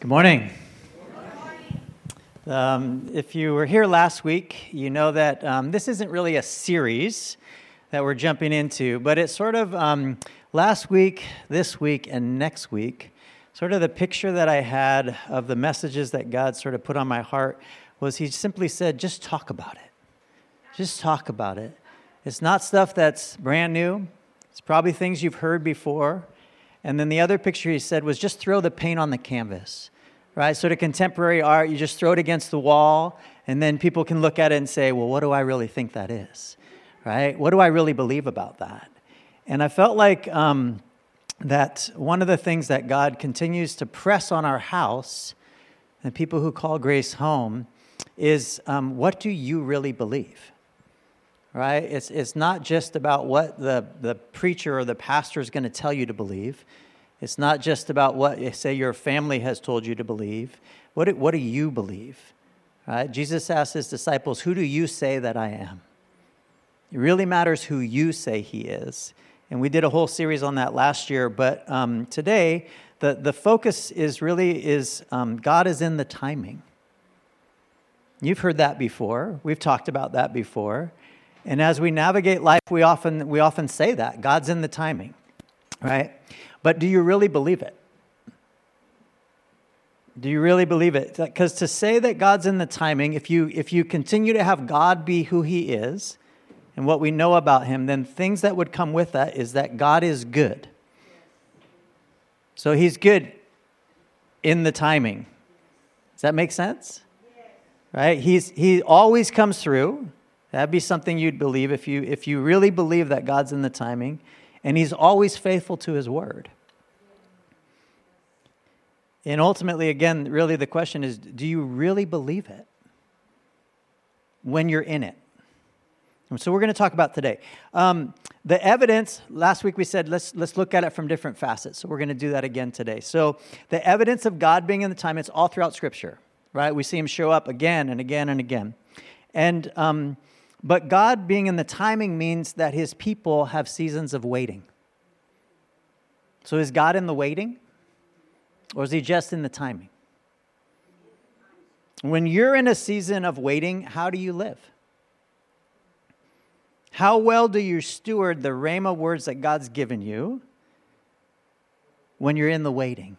Good morning. If you were here last week, you know that this isn't really a series that we're jumping into, but it's sort of last week, this week, and next week, sort of the picture that I had of the messages that God sort of put on my heart was He simply said, just talk about it. Just talk about it. It's not stuff that's brand new. It's probably things you've heard before. And then the other picture He said was just throw the paint on the canvas. Right? Sort of contemporary art, you just throw it against the wall, and then people can look at it and say, well, what do I really think that is? Right? What do I really believe about that? And I felt like that one of the things that God continues to press on our house, and people who call Grace home, is what do you really believe? Right? It's not just about what the preacher or the pastor is going to tell you to believe. It's not just about what, say, your family has told you to believe. What do you believe? Right? Jesus asked His disciples, who do you say that I am? It really matters who you say He is. And we did a whole series on that last year. But today, the focus is God is in the timing. You've heard that before. We've talked about that before. And as we navigate life, we often say that. God's in the timing. Right? But do you really believe it? Do you really believe it? Because to say that God's in the timing, if you continue to have God be who He is and what we know about Him, then things that would come with that is that God is good. So He's good in the timing. Does that make sense? Right? He always comes through. That'd be something you'd believe if you really believe that God's in the timing. And He's always faithful to His word. And ultimately, again, really the question is, do you really believe it when you're in it? And so we're going to talk about today. The evidence, last week we said, let's look at it from different facets. So we're going to do that again today. So the evidence of God being in the time, it's all throughout Scripture, right? We see Him show up again and again and again. And but God being in the timing means that His people have seasons of waiting. So is God in the waiting? Or is He just in the timing? When you're in a season of waiting, how do you live? How well do you steward the rhema words that God's given you when you're in the waiting?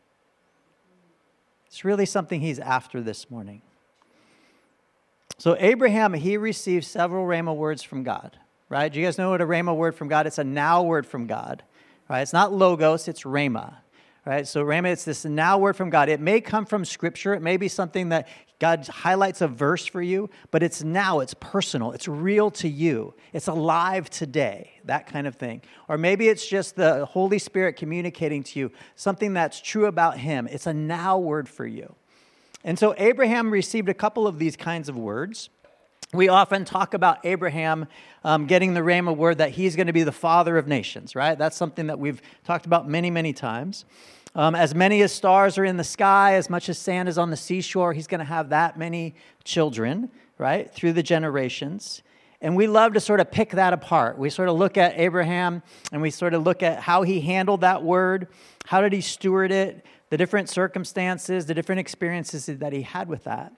It's really something He's after this morning. So Abraham, he received several rhema words from God, right? Do you guys know what a rhema word from God? It's a now word from God, right? It's not logos, it's rhema, right? So rhema, it's this now word from God. It may come from Scripture. It may be something that God highlights a verse for you, but it's now, it's personal, it's real to you. It's alive today, that kind of thing. Or maybe it's just the Holy Spirit communicating to you something that's true about Him. It's a now word for you. And so Abraham received a couple of these kinds of words. We often talk about Abraham getting the rhema word that he's going to be the father of nations, right? That's something that we've talked about many, many times. As many as stars are in the sky, as much as sand is on the seashore, he's going to have that many children, right, through the generations. And we love to sort of pick that apart. We sort of look at Abraham and we sort of look at how he handled that word, how did he steward it, the different circumstances, the different experiences that he had with that.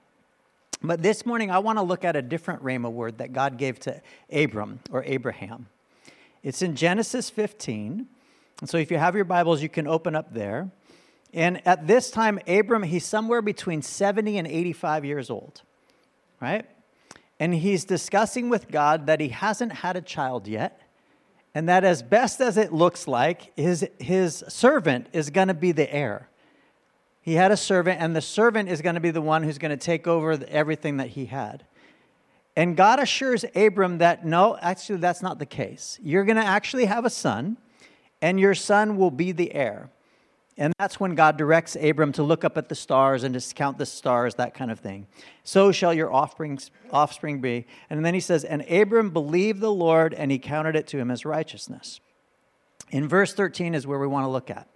But this morning, I want to look at a different rhema word that God gave to Abram or Abraham. It's in Genesis 15. And so if you have your Bibles, you can open up there. And at this time, Abram, he's somewhere between 70 and 85 years old, right? And he's discussing with God that he hasn't had a child yet. And that as best as it looks like, his servant is going to be the heir. He had a servant, and the servant is going to be the one who's going to take over everything that he had. And God assures Abram that, no, actually, that's not the case. You're going to actually have a son, and your son will be the heir. And that's when God directs Abram to look up at the stars and to count the stars, that kind of thing. So shall your offspring be. And then he says, and Abram believed the Lord, and he counted it to him as righteousness. In verse 13 is where we want to look at.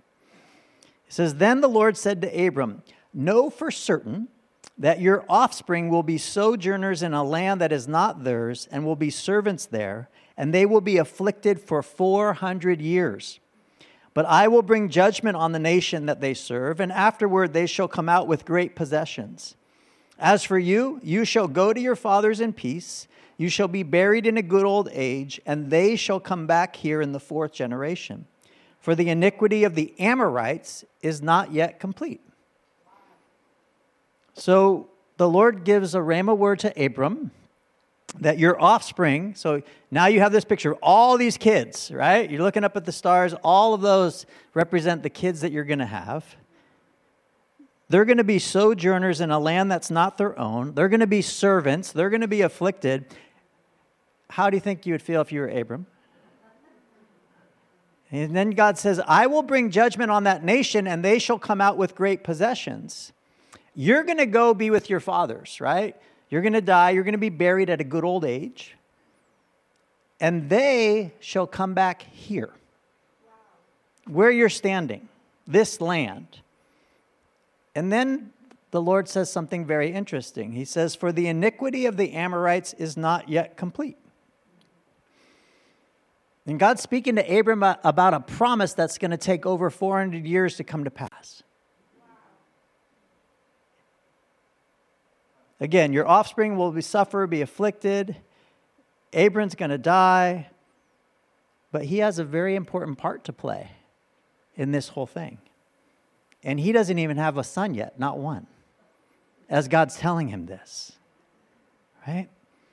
It says, then the Lord said to Abram, know for certain that your offspring will be sojourners in a land that is not theirs, and will be servants there, and they will be afflicted for 400 years. But I will bring judgment on the nation that they serve, and afterward they shall come out with great possessions. As for you, you shall go to your fathers in peace. You shall be buried in a good old age, and they shall come back here in the 4th generation. For the iniquity of the Amorites is not yet complete. So the Lord gives a rhema word to Abram that your offspring, so now you have this picture of all these kids, right? You're looking up at the stars. All of those represent the kids that you're going to have. They're going to be sojourners in a land that's not their own. They're going to be servants. They're going to be afflicted. How do you think you would feel if you were Abram? And then God says, I will bring judgment on that nation, and they shall come out with great possessions. You're going to go be with your fathers, right? You're going to die. You're going to be buried at a good old age. And they shall come back here, where you're standing, this land. And then the Lord says something very interesting. He says, for the iniquity of the Amorites is not yet complete. And God's speaking to Abram about a promise that's going to take over 400 years to come to pass. Again, your offspring will suffer, be afflicted. Abram's going to die. But he has a very important part to play in this whole thing. And he doesn't even have a son yet, not one, as God's telling him this, right?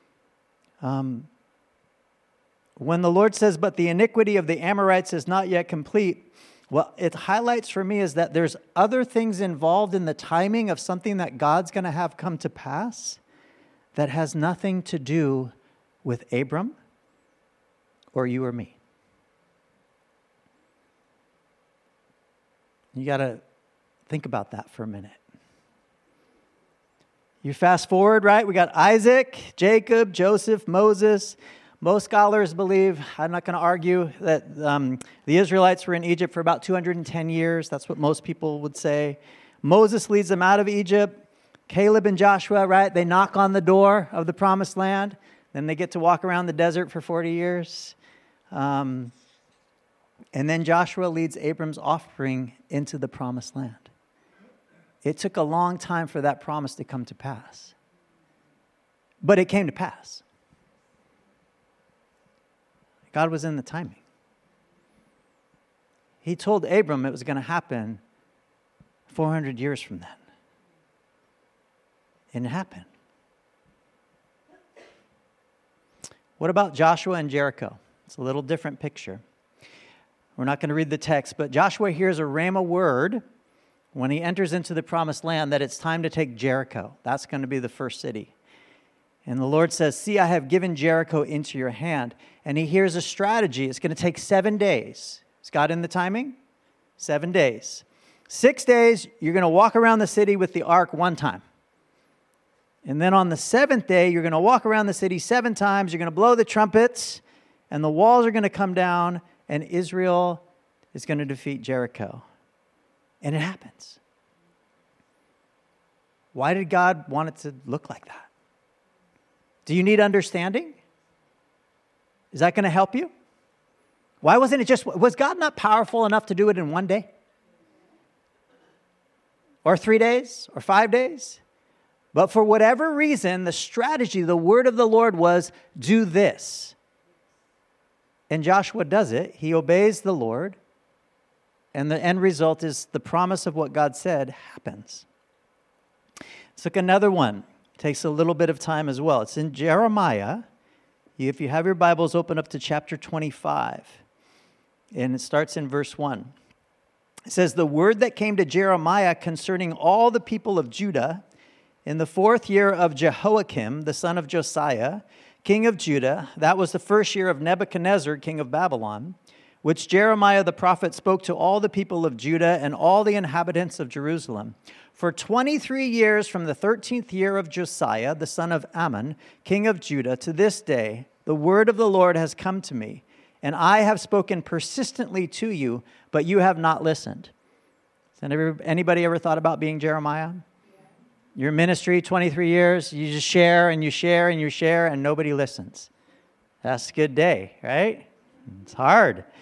When the Lord says, but the iniquity of the Amorites is not yet complete, what it highlights for me is that there's other things involved in the timing of something that God's going to have come to pass that has nothing to do with Abram or you or me. You got to think about that for a minute. You fast forward, right? We got Isaac, Jacob, Joseph, Moses. Most scholars believe, I'm not going to argue, that the Israelites were in Egypt for about 210 years. That's what most people would say. Moses leads them out of Egypt. Caleb and Joshua, right? They knock on the door of the promised land. Then they get to walk around the desert for 40 years. And then Joshua leads Abram's offspring into the promised land. It took a long time for that promise to come to pass. But it came to pass. God was in the timing. He told Abram it was going to happen 400 years from then. And it happened. What about Joshua and Jericho? It's a little different picture. We're not going to read the text, but Joshua hears a rhema word when he enters into the promised land that it's time to take Jericho. That's going to be the first city. And the Lord says, see, I have given Jericho into your hand. And he hears a strategy. It's going to take 7 days. Is God in the timing? 7 days. 6 days, you're going to walk around the city with the ark one time. And then on the 7th day, you're going to walk around the city 7 times. You're going to blow the trumpets, and the walls are going to come down, and Israel is going to defeat Jericho. And it happens. Why did God want it to look like that? Do you need understanding? Is that going to help you? Why wasn't it was God not powerful enough to do it in 1 day? Or 3 days? Or 5 days? But for whatever reason, the strategy, the word of the Lord was, do this. And Joshua does it. He obeys the Lord. And the end result is the promise of what God said happens. Let's look at another one. It takes a little bit of time as well. It's in Jeremiah. If you have your Bibles, open up to chapter 25. And it starts in verse 1. It says, the word that came to Jeremiah concerning all the people of Judah in the 4th year of Jehoiakim, the son of Josiah, king of Judah, that was the 1st year of Nebuchadnezzar, king of Babylon, which Jeremiah the prophet spoke to all the people of Judah and all the inhabitants of Jerusalem. For 23 years from the 13th year of Josiah, the son of Ammon, king of Judah, to this day, the word of the Lord has come to me, and I have spoken persistently to you, but you have not listened. Has anybody ever thought about being Jeremiah? Your ministry, 23 years, you just share and you share and you share, and nobody listens. That's a good day, right? It's hard.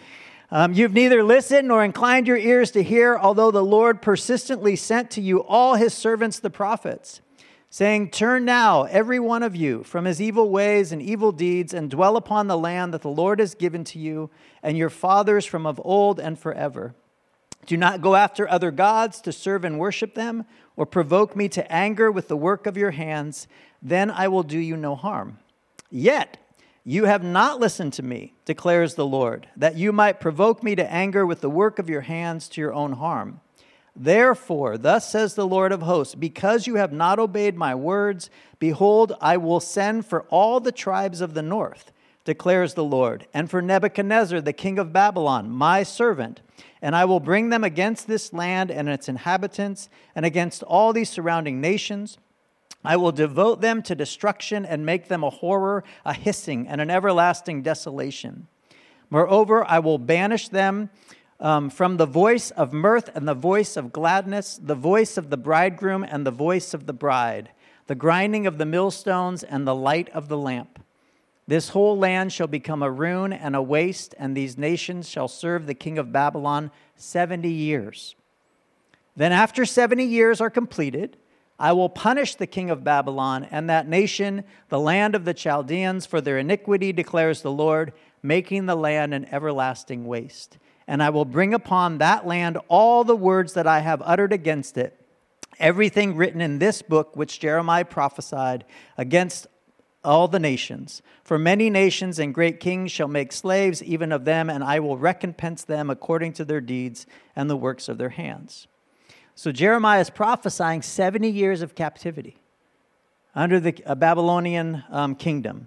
You've neither listened nor inclined your ears to hear, although the Lord persistently sent to you all his servants, the prophets, saying, turn now, every one of you, from his evil ways and evil deeds, and dwell upon the land that the Lord has given to you and your fathers from of old and forever. Do not go after other gods to serve and worship them, or provoke me to anger with the work of your hands. Then I will do you no harm. Yet you have not listened to me, declares the Lord, that you might provoke me to anger with the work of your hands to your own harm. Therefore, thus says the Lord of hosts, because you have not obeyed my words, behold, I will send for all the tribes of the north, declares the Lord, and for Nebuchadnezzar, the king of Babylon, my servant, and I will bring them against this land and its inhabitants, and against all these surrounding nations. I will devote them to destruction and make them a horror, a hissing, and an everlasting desolation. Moreover, I will banish them from the voice of mirth and the voice of gladness, the voice of the bridegroom and the voice of the bride, the grinding of the millstones and the light of the lamp. This whole land shall become a ruin and a waste, and these nations shall serve the king of Babylon 70 years. Then after 70 years are completed, I will punish the king of Babylon and that nation, the land of the Chaldeans, for their iniquity, declares the Lord, making the land an everlasting waste. And I will bring upon that land all the words that I have uttered against it, everything written in this book which Jeremiah prophesied against all the nations. For many nations and great kings shall make slaves even of them, and I will recompense them according to their deeds and the works of their hands. So Jeremiah is prophesying 70 years of captivity under the Babylonian kingdom.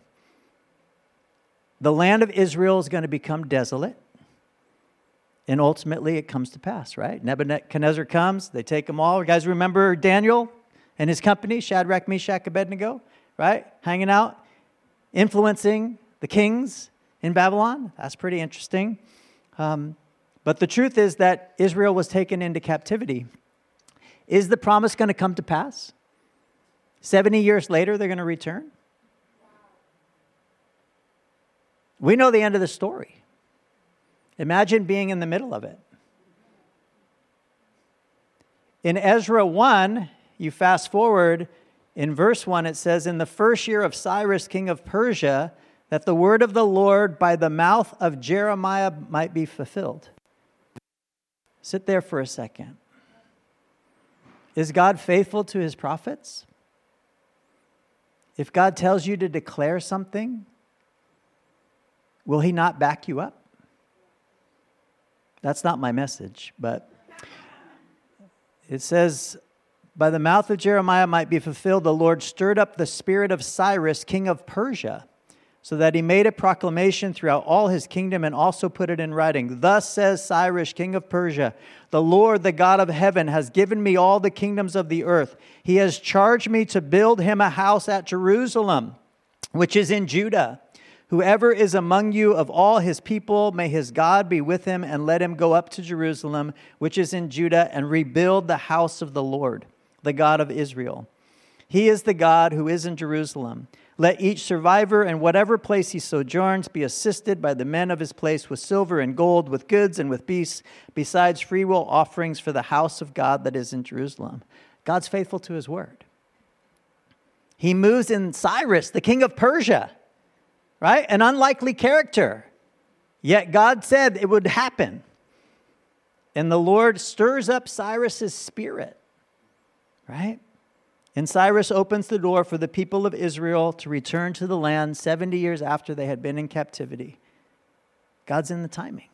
The land of Israel is going to become desolate. And ultimately it comes to pass, right? Nebuchadnezzar comes, they take them all. You guys remember Daniel and his company, Shadrach, Meshach, Abednego, right? Hanging out, influencing the kings in Babylon. That's pretty interesting. But the truth is that Israel was taken into captivity. Is the promise going to come to pass? 70 years later, they're going to return? We know the end of the story. Imagine being in the middle of it. In Ezra 1, you fast forward, in verse 1, it says, in the first year of Cyrus, king of Persia, that the word of the Lord by the mouth of Jeremiah might be fulfilled. Sit there for a second. Is God faithful to his prophets? If God tells you to declare something, will he not back you up? That's not my message, but it says, by the mouth of Jeremiah might be fulfilled, the Lord stirred up the spirit of Cyrus, king of Persia, so that he made a proclamation throughout all his kingdom and also put it in writing. Thus says Cyrus, king of Persia, the Lord, the God of heaven, has given me all the kingdoms of the earth. He has charged me to build him a house at Jerusalem, which is in Judah. Whoever is among you of all his people, may his God be with him, and let him go up to Jerusalem, which is in Judah, and rebuild the house of the Lord, the God of Israel. He is the God who is in Jerusalem. Let each survivor in whatever place he sojourns be assisted by the men of his place with silver and gold, with goods and with beasts, besides freewill offerings for the house of God that is in Jerusalem. God's faithful to his word. He moves in Cyrus, the king of Persia, right? An unlikely character. Yet God said it would happen. And the Lord stirs up Cyrus's spirit, right? And Cyrus opens the door for the people of Israel to return to the land 70 years after they had been in captivity. God's in the timing.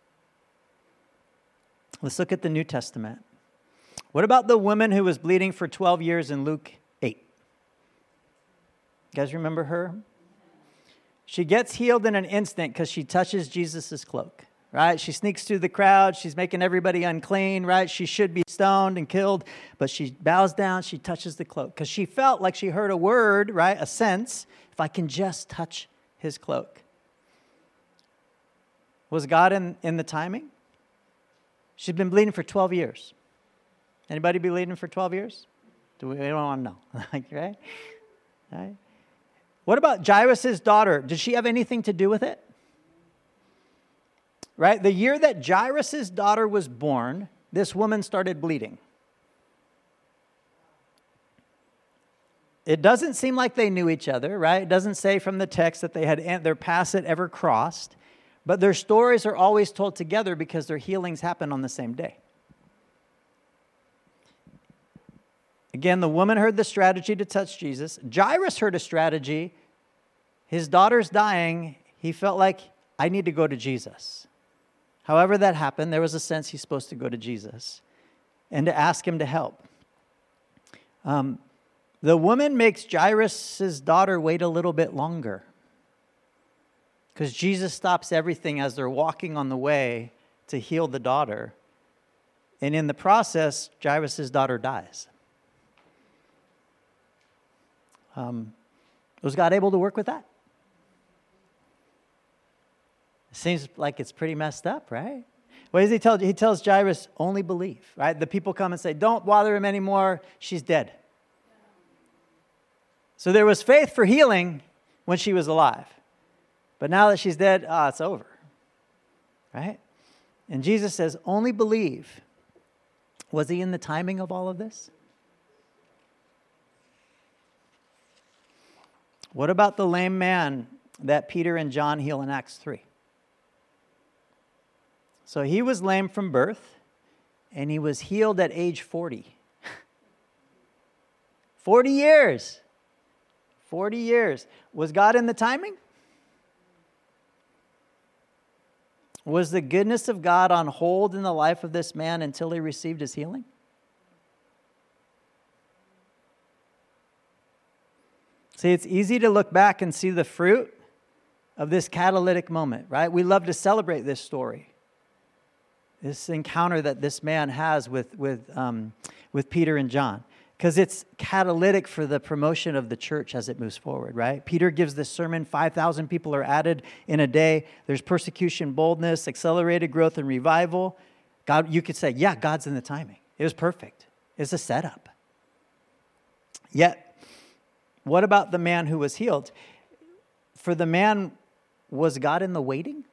Let's look at the New Testament. What about the woman who was bleeding for 12 years in Luke 8? You guys remember her? She gets healed in an instant because she touches Jesus' cloak. Right? She sneaks through the crowd. She's making everybody unclean, right? She should be stoned and killed, but she bows down. She touches the cloak because she felt like she heard a word, right? A sense, if I can just touch his cloak. Was God in the timing? She'd been bleeding for 12 years. Anybody bleeding for 12 years? We don't want to know. Right? Right? What about Jairus' daughter? Did she have anything to do with it? right? The year that Jairus' daughter was born, this woman started bleeding. It doesn't seem like they knew each other, right? It doesn't say from the text that they had their paths had ever crossed, but their stories are always told together because their healings happen on the same day. Again, the woman heard the strategy to touch Jesus. Jairus heard a strategy. His daughter's dying. He felt like, I need to go to Jesus. However that happened, there was a sense he's supposed to go to Jesus and to ask him to help. The woman makes Jairus' daughter wait a little bit longer because Jesus stops everything as they're walking on the way to heal the daughter. And in the process, Jairus' daughter dies. Was God able to work with that? It seems like it's pretty messed up, right? What does he tell? He tells Jairus, only believe, right? The people come and say, don't bother him anymore. She's dead. So there was faith for healing when she was alive. But now that she's dead, it's over, right? And Jesus says, only believe. Was he in the timing of all of this? What about the lame man that Peter and John heal in Acts 3? So he was lame from birth, and he was healed at age 40. 40 years. 40 years. Was God in the timing? Was the goodness of God on hold in the life of this man until he received his healing? See, it's easy to look back and see the fruit of this catalytic moment, right? We love to celebrate this story, this encounter that this man has with Peter and John, because it's catalytic for the promotion of the church as it moves forward, right? Peter gives this sermon, 5,000 people are added in a day. There's persecution, boldness, accelerated growth, and revival. God, you could say, yeah, God's in the timing. It was perfect. It's a setup. Yet, what about the man who was healed? For the man, was God in the waiting?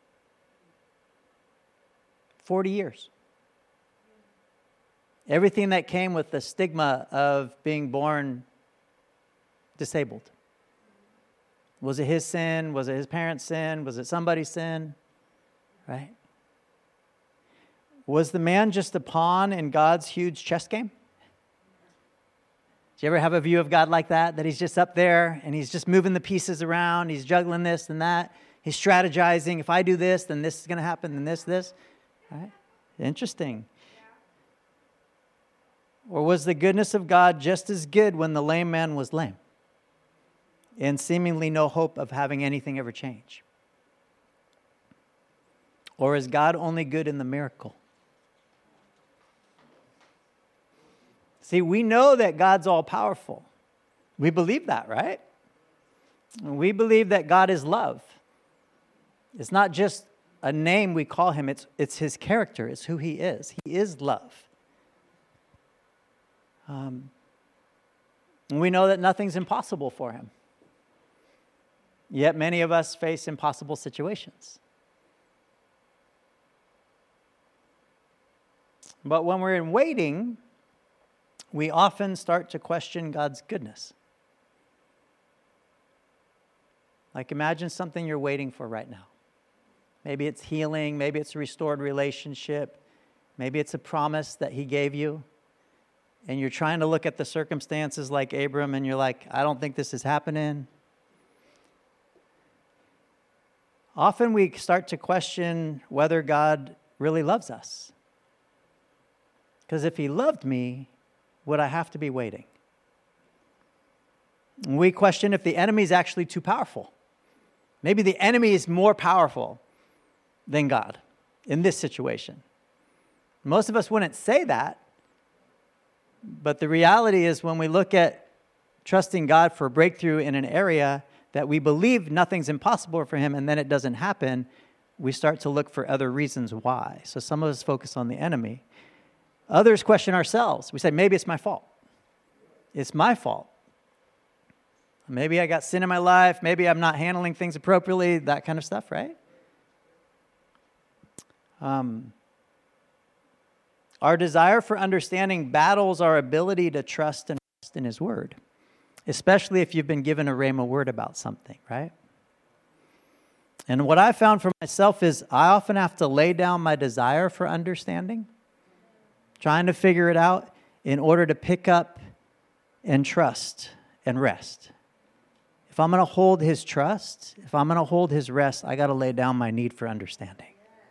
40 years. Everything that came with the stigma of being born disabled. Was it his sin? Was it his parents' sin? Was it somebody's sin? Right? Was the man just a pawn in God's huge chess game? Do you ever have a view of God like that? That he's just up there and he's just moving the pieces around. He's juggling this and that. He's strategizing. If I do this, then this is going to happen, then this. Right? Interesting. Or was the goodness of God just as good when the lame man was lame and seemingly no hope of having anything ever change? Or is God only good in the miracle? See, we know that God's all-powerful. We believe that, right? We believe that God is love. It's not just a name we call him. It's his character. It's who he is. He is love. And we know that nothing's impossible for him. Yet many of us face impossible situations. But when we're in waiting, we often start to question God's goodness. Like imagine something you're waiting for right now. Maybe it's healing, maybe it's a restored relationship, maybe it's a promise that he gave you. And you're trying to look at the circumstances like Abram and you're like, I don't think this is happening. Often we start to question whether God really loves us. Because if he loved me, would I have to be waiting? We question if the enemy is actually too powerful. Maybe the enemy is more powerful than God in this situation. Most of us wouldn't say that, but the reality is when we look at trusting God for a breakthrough in an area that we believe nothing's impossible for him and then it doesn't happen, we start to look for other reasons why. So some of us focus on the enemy. Others question ourselves. We say, maybe it's my fault. It's my fault. Maybe I got sin in my life. Maybe I'm not handling things appropriately, that kind of stuff, right? Our desire for understanding battles our ability to trust and rest in His Word, especially if you've been given a rhema word about something, right? And what I found for myself is I often have to lay down my desire for understanding, trying to figure it out in order to pick up and trust and rest. If I'm going to hold His trust, if I'm going to hold His rest, I got to lay down my need for understanding.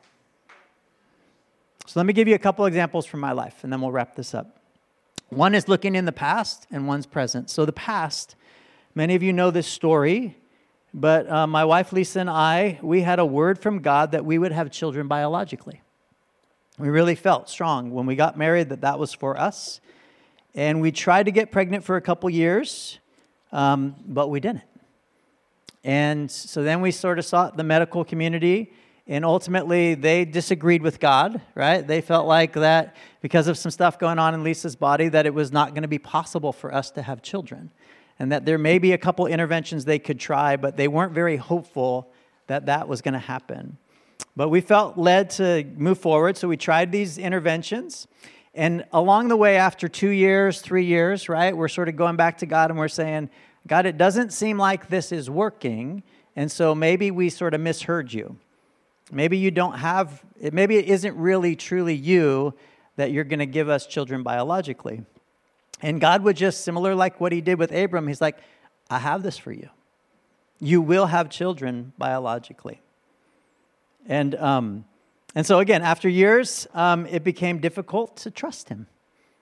So let me give you a couple examples from my life, and then we'll wrap this up. One is looking in the past, and one's present. So the past, many of you know this story, but my wife Lisa and I, we had a word from God that we would have children biologically. We really felt strong when we got married that was for us. And we tried to get pregnant for a couple years, but we didn't. And so then we sort of sought the medical community, and ultimately they disagreed with God, right? They felt like that because of some stuff going on in Lisa's body that it was not going to be possible for us to have children, and that there may be a couple interventions they could try, but they weren't very hopeful that that was going to happen. But we felt led to move forward, so we tried these interventions. And along the way, after 2 years, 3 years, right, we're sort of going back to God and we're saying, God, it doesn't seem like this is working, and so maybe we sort of misheard you. Maybe you don't have, maybe it isn't really truly you that you're going to give us children biologically. And God would just, similar like what He did with Abram, He's like, I have this for you. You will have children biologically. And so again, after years, it became difficult to trust Him.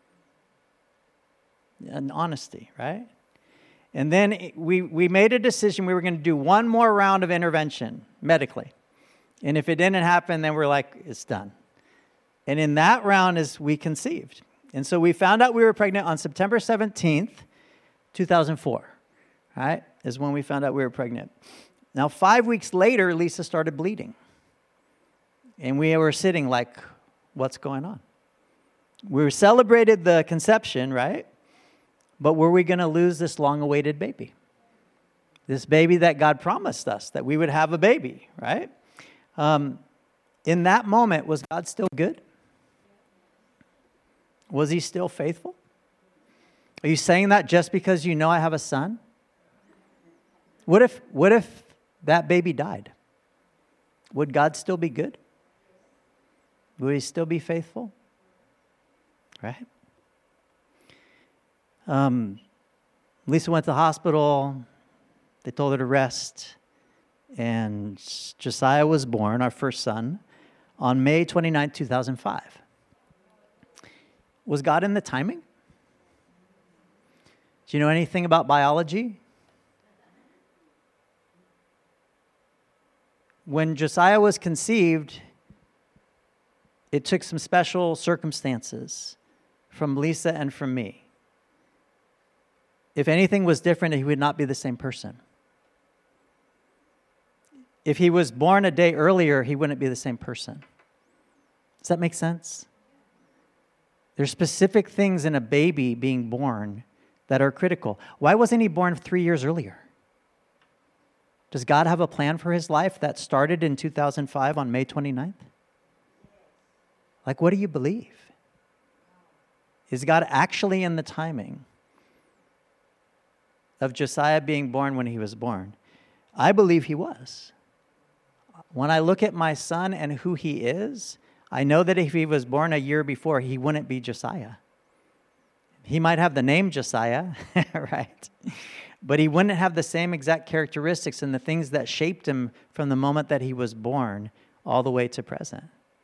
And honesty, right? And then we made a decision we were going to do one more round of intervention medically. And if it didn't happen, then we're like, it's done. And in that round is we conceived. And so we found out we were pregnant on September 17th, 2004, right? Is when we found out we were pregnant. Now, 5 weeks later, Lisa started bleeding. And we were sitting like, what's going on? We celebrated the conception, right? But were we going to lose this long-awaited baby? This baby that God promised us, that we would have a baby, right? In that moment, was God still good? Was He still faithful? Are you saying that just because you know I have a son? What if that baby died? Would God still be good? Would He still be faithful? Right? Lisa went to the hospital. They told her to rest. And Josiah was born, our first son, on May 29, 2005. Was God in the timing? Do you know anything about biology? When Josiah was conceived, it took some special circumstances from Lisa and from me. If anything was different, he would not be the same person. If he was born a day earlier, he wouldn't be the same person. Does that make sense? There's specific things in a baby being born that are critical. Why wasn't he born 3 years earlier? Does God have a plan for his life that started in 2005 on May 29th? Like, what do you believe? Is God actually in the timing of Josiah being born when he was born? I believe he was. When I look at my son and who he is, I know that if he was born a year before, he wouldn't be Josiah. He might have the name Josiah, right? But he wouldn't have the same exact characteristics and the things that shaped him from the moment that he was born all the way to present.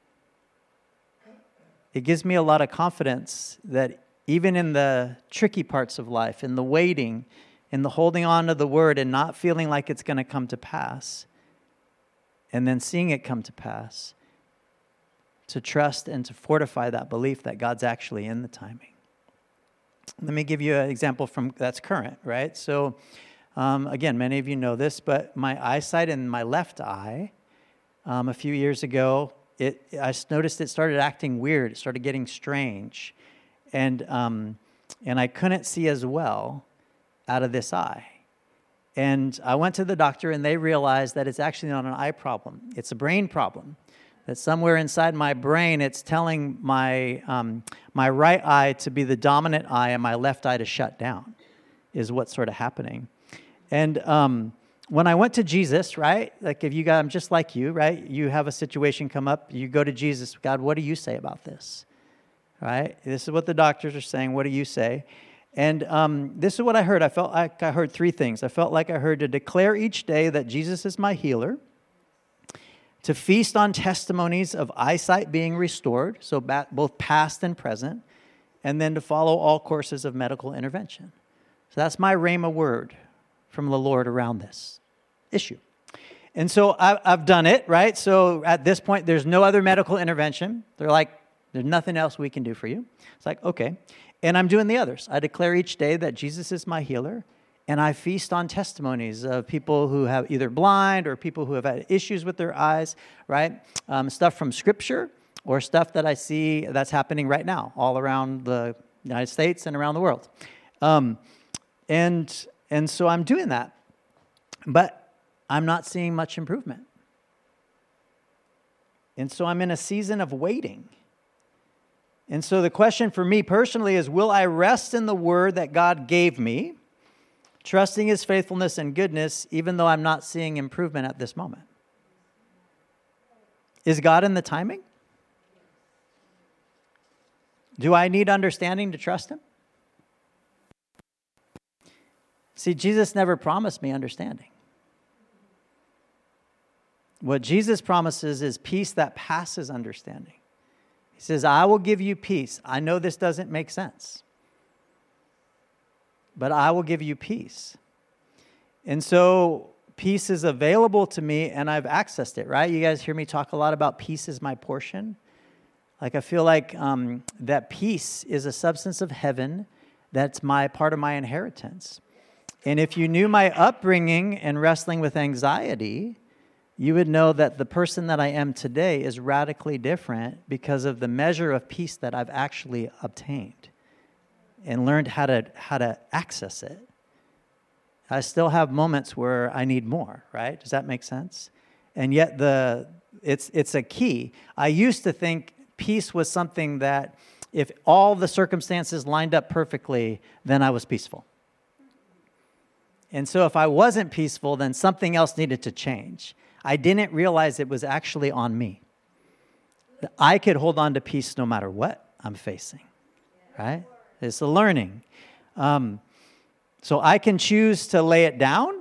It gives me a lot of confidence that even in the tricky parts of life, in the waiting, in the holding on to the word and not feeling like it's going to come to pass, and then seeing it come to pass, to trust and to fortify that belief that God's actually in the timing. Let me give you an example that's current, right? So, again, many of you know this, but my eyesight in my left eye, a few years ago, I noticed it started acting weird. It started getting strange, and I couldn't see as well out of this eye. And I went to the doctor, and they realized that it's actually not an eye problem. It's a brain problem. That somewhere inside my brain, it's telling my my right eye to be the dominant eye and my left eye to shut down, is what's sort of happening. And when I went to Jesus, right? Like if you got, I'm just like you, right? You have a situation come up, you go to Jesus, God, what do you say about this? Right? This is what the doctors are saying. What do you say? And this is what I heard. I felt like I heard three things. I felt like I heard to declare each day that Jesus is my healer, to feast on testimonies of eyesight being restored, so both past and present, and then to follow all courses of medical intervention. So that's my rhema word from the Lord around this issue. And so I've done it, right? So at this point, there's no other medical intervention. They're like, there's nothing else we can do for you. It's like, okay. And I'm doing the others. I declare each day that Jesus is my healer. And I feast on testimonies of people who have either blind or people who have had issues with their eyes, right? Stuff from Scripture or stuff that I see that's happening right now all around the United States and around the world. And so I'm doing that. But I'm not seeing much improvement. And so I'm in a season of waiting. And so the question for me personally is, will I rest in the word that God gave me, trusting his faithfulness and goodness, even though I'm not seeing improvement at this moment? Is God in the timing? Do I need understanding to trust him? See, Jesus never promised me understanding. What Jesus promises is peace that passes understanding. He says, I will give you peace. I know this doesn't make sense, but I will give you peace. And so peace is available to me, and I've accessed it, right? You guys hear me talk a lot about peace is my portion. Like I feel like that peace is a substance of heaven that's part of my inheritance. And if you knew my upbringing and wrestling with anxiety, you would know that the person that I am today is radically different because of the measure of peace that I've actually obtained and learned how to access it. I still have moments where I need more, right? Does that make sense? And yet it's a key. I used to think peace was something that if all the circumstances lined up perfectly, then I was peaceful. And so if I wasn't peaceful, then something else needed to change. I didn't realize it was actually on me. That I could hold on to peace no matter what I'm facing, right? It's a learning. So I can choose to lay it down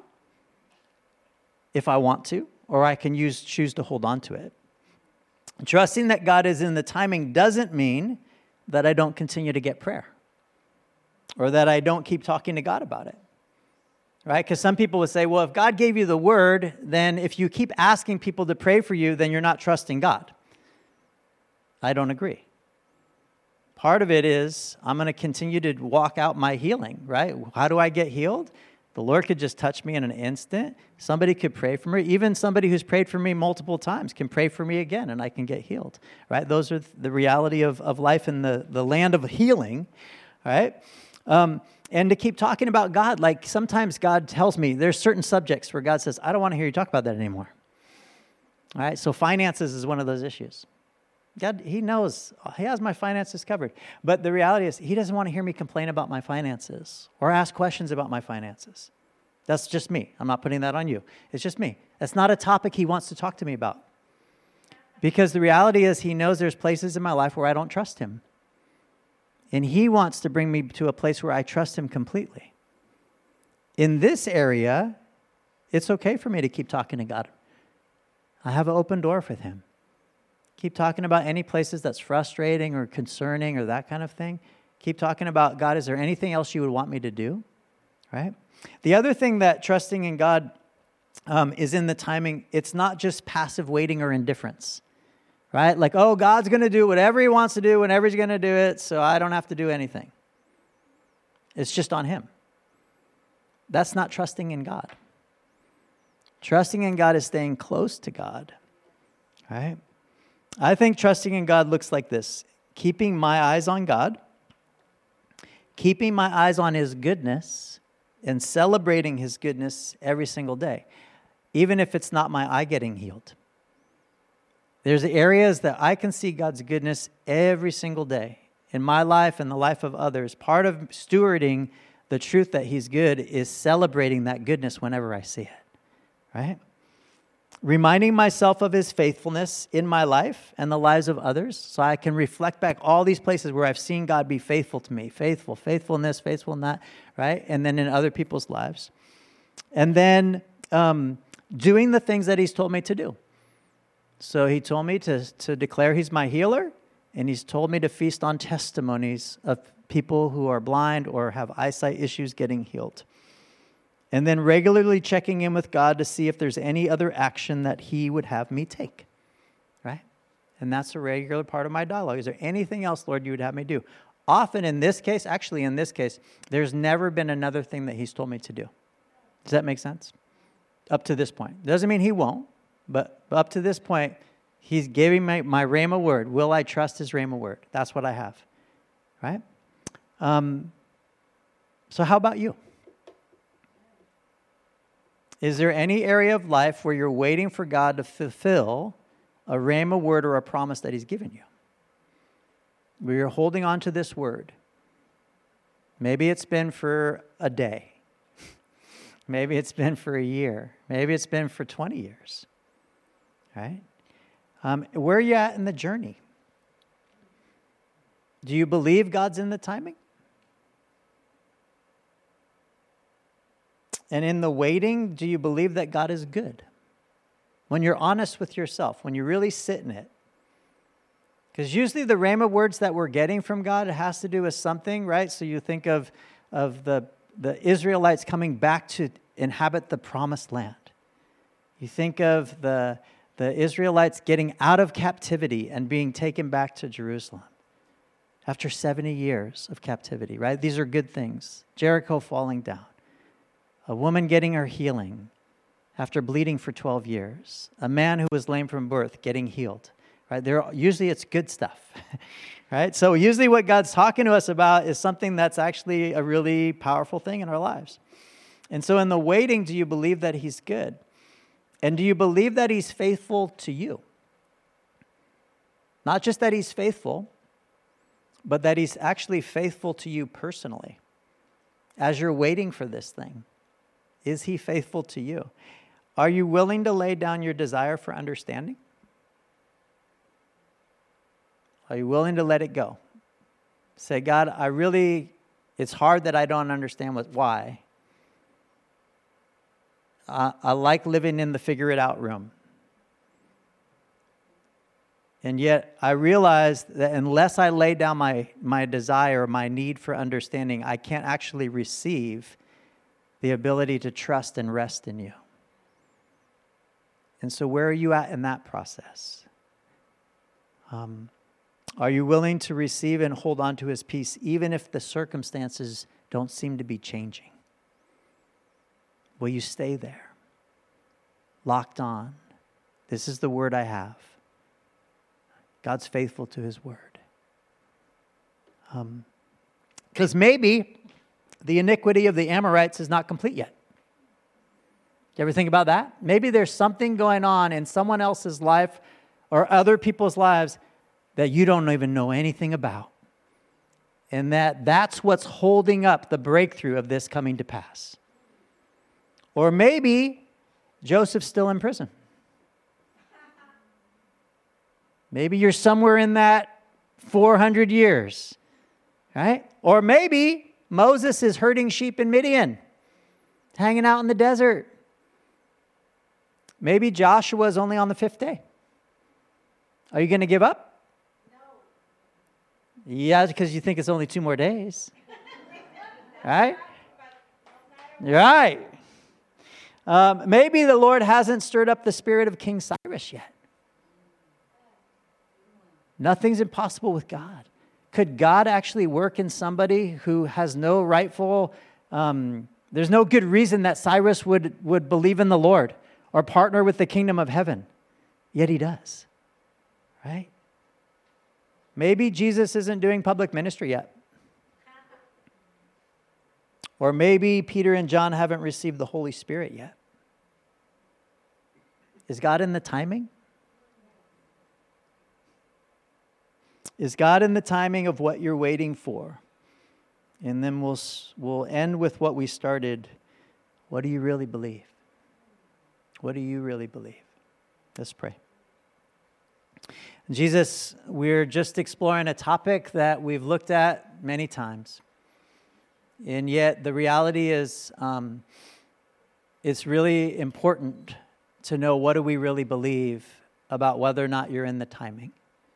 if I want to, or I can choose to hold on to it. Trusting that God is in the timing doesn't mean that I don't continue to get prayer or that I don't keep talking to God about it. Right? Because some people would say, well, if God gave you the word, then if you keep asking people to pray for you, then you're not trusting God. I don't agree. Part of it is I'm going to continue to walk out my healing, right? How do I get healed? The Lord could just touch me in an instant. Somebody could pray for me. Even somebody who's prayed for me multiple times can pray for me again, and I can get healed, right? Those are the reality of life in the land of healing, right? And to keep talking about God, like sometimes God tells me there's certain subjects where God says, I don't want to hear you talk about that anymore. All right, so finances is one of those issues. God, he knows, he has my finances covered. But the reality is he doesn't want to hear me complain about my finances or ask questions about my finances. That's just me. I'm not putting that on you. It's just me. That's not a topic he wants to talk to me about. Because the reality is he knows there's places in my life where I don't trust him. And he wants to bring me to a place where I trust him completely. In this area, it's okay for me to keep talking to God. I have an open door with him. Keep talking about any places that's frustrating or concerning or that kind of thing. Keep talking about, God, is there anything else you would want me to do? Right? The other thing that trusting in God is in the timing. It's not just passive waiting or indifference. Right? Like, oh, God's going to do whatever he wants to do whenever he's going to do it, so I don't have to do anything. It's just on him. That's not trusting in God. Trusting in God is staying close to God. Right? I think trusting in God looks like this. Keeping my eyes on God, keeping my eyes on his goodness, and celebrating his goodness every single day, even if it's not my eye getting healed. There's areas that I can see God's goodness every single day in my life and the life of others. Part of stewarding the truth that he's good is celebrating that goodness whenever I see it, right? Reminding myself of his faithfulness in my life and the lives of others, so I can reflect back all these places where I've seen God be faithful to me, faithful in this, faithful in that, right? And then in other people's lives. And then doing the things that he's told me to do. So he told me to declare he's my healer, and he's told me to feast on testimonies of people who are blind or have eyesight issues getting healed. And then regularly checking in with God to see if there's any other action that he would have me take, right? And that's a regular part of my dialogue. Is there anything else, Lord, you would have me do? Often in this case, there's never been another thing that he's told me to do. Does that make sense? Up to this point. Doesn't mean he won't. But up to this point, he's giving my Rhema word. Will I trust his Rhema word? That's what I have, right? So how about you? Is there any area of life where you're waiting for God to fulfill a Rhema word or a promise that he's given you? Where you're holding on to this word. Maybe it's been for a day. Maybe it's been for a year. Maybe it's been for 20 years. Right? Where are you at in the journey? Do you believe God's in the timing? And in the waiting, do you believe that God is good? When you're honest with yourself, when you really sit in it. Because usually the Rhema words that we're getting from God, it has to do with something, right? So you think of the Israelites coming back to inhabit the promised land. You think of the Israelites getting out of captivity and being taken back to Jerusalem after 70 years of captivity, right? These are good things. Jericho falling down. A woman getting her healing after bleeding for 12 years. A man who was lame from birth getting healed, right? Usually it's good stuff, right? So usually what God's talking to us about is something that's actually a really powerful thing in our lives. And so in the waiting, do you believe that he's good? And do you believe that he's faithful to you? Not just that he's faithful, but that he's actually faithful to you personally. As you're waiting for this thing, is he faithful to you? Are you willing to lay down your desire for understanding? Are you willing to let it go? Say, God, it's hard that I don't understand why. I like living in the figure it out room. And yet I realize that unless I lay down my desire, my need for understanding, I can't actually receive the ability to trust and rest in you. And so where are you at in that process? Are you willing to receive and hold on to his peace even if the circumstances don't seem to be changing? Will you stay there? Locked on. This is the word I have. God's faithful to his word. Because maybe the iniquity of the Amorites is not complete yet. You ever think about that? Maybe there's something going on in someone else's life or other people's lives that you don't even know anything about. And that's what's holding up the breakthrough of this coming to pass. Or maybe Joseph's still in prison. Maybe you're somewhere in that 400 years, right? Or maybe Moses is herding sheep in Midian, hanging out in the desert. Maybe Joshua is only on the 5th day. Are you going to give up? No. Yeah, because you think it's only 2 more days. Right? Right. Maybe the Lord hasn't stirred up the spirit of King Cyrus yet. Nothing's impossible with God. Could God actually work in somebody who has no rightful, there's no good reason that Cyrus would believe in the Lord or partner with the kingdom of heaven, yet he does, right? Maybe Jesus isn't doing public ministry yet. Or maybe Peter and John haven't received the Holy Spirit yet. Is God in the timing? Is God in the timing of what you're waiting for? And then we'll end with what we started. What do you really believe? What do you really believe? Let's pray. Jesus, we're just exploring a topic that we've looked at many times. And yet the reality is it's really important to know, what do we really believe about whether or not you're in the timing?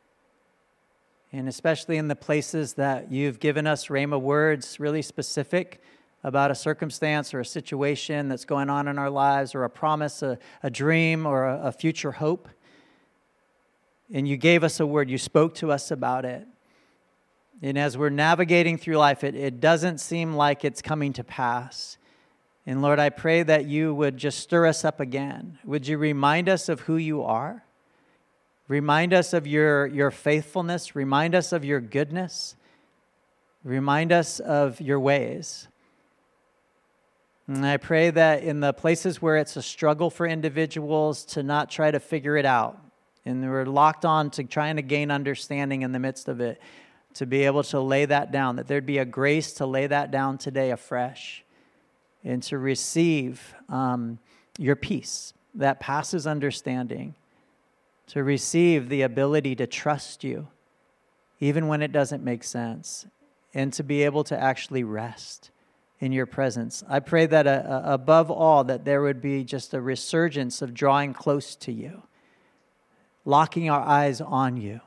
And especially in the places that you've given us rhema words, really specific about a circumstance or a situation that's going on in our lives, or a promise, a dream, or a future hope. And you gave us a word, you spoke to us about it. And as we're navigating through life, it doesn't seem like it's coming to pass. And Lord, I pray that you would just stir us up again. Would you remind us of who you are? Remind us of your faithfulness. Remind us of your goodness. Remind us of your ways. And I pray that in the places where it's a struggle for individuals to not try to figure it out, and we're locked on to trying to gain understanding in the midst of it, to be able to lay that down, that there'd be a grace to lay that down today afresh, and to receive your peace that passes understanding, to receive the ability to trust you, even when it doesn't make sense, and to be able to actually rest in your presence. I pray that above all, that there would be just a resurgence of drawing close to you, locking our eyes on you,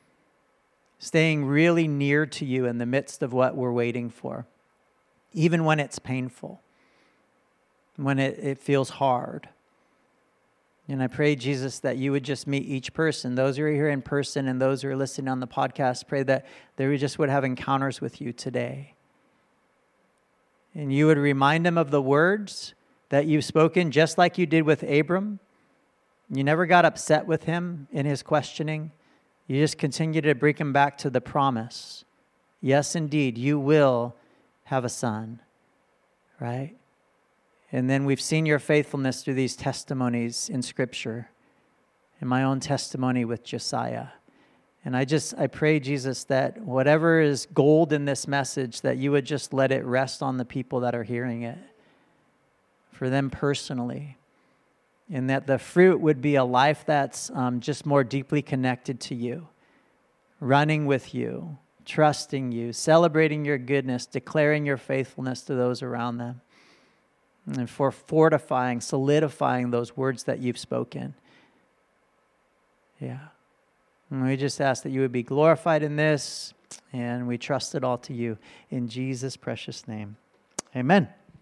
staying really near to you in the midst of what we're waiting for, even when it's painful, when it feels hard. And I pray, Jesus, that you would just meet each person, those who are here in person and those who are listening on the podcast. Pray that they just would have encounters with you today. And you would remind them of the words that you've spoken, just like you did with Abram. You never got upset with him in his questioning. You just continue to bring him back to the promise. Yes, indeed, you will have a son, right? And then we've seen your faithfulness through these testimonies in Scripture, in my own testimony with Josiah. And I pray, Jesus, that whatever is gold in this message, that you would just let it rest on the people that are hearing it, for them personally. And that the fruit would be a life that's just more deeply connected to you, running with you, trusting you, celebrating your goodness, declaring your faithfulness to those around them, and for fortifying, solidifying those words that you've spoken. Yeah. And we just ask that you would be glorified in this, and we trust it all to you. In Jesus' precious name, amen.